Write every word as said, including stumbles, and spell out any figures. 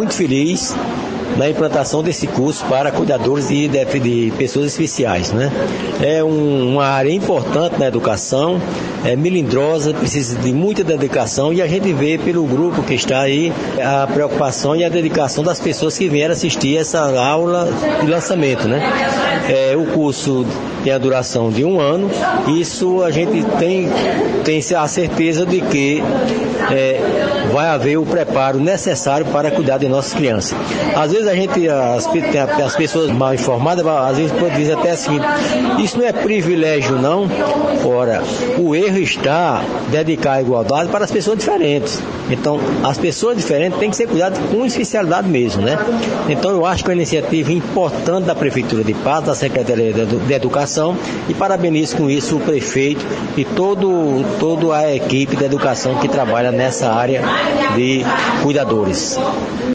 muito feliz na implantação desse curso para cuidadores de, de, de pessoas especiais, né? É um, uma área importante na educação, é melindrosa, precisa de muita dedicação, e a gente vê pelo grupo que está aí a preocupação e a dedicação das pessoas que vieram assistir essa aula de lançamento, né? É, o curso tem a duração de um ano, isso a gente tem, tem a certeza de que é, vai haver o preparo necessário para cuidar de nossas crianças. Às vezes a gente, as, as pessoas mal informadas, às vezes podem dizer até assim, isso não é privilégio não. Ora, o erro está dedicar a igualdade para as pessoas diferentes. Então, as pessoas diferentes têm que ser cuidadas com especialidade mesmo, né? Então, eu acho que é uma iniciativa importante da Prefeitura de Patos, da Secretaria de Educação, e parabenizo com isso o prefeito e todo, toda a equipe de educação que trabalha nessa área de cuidadores.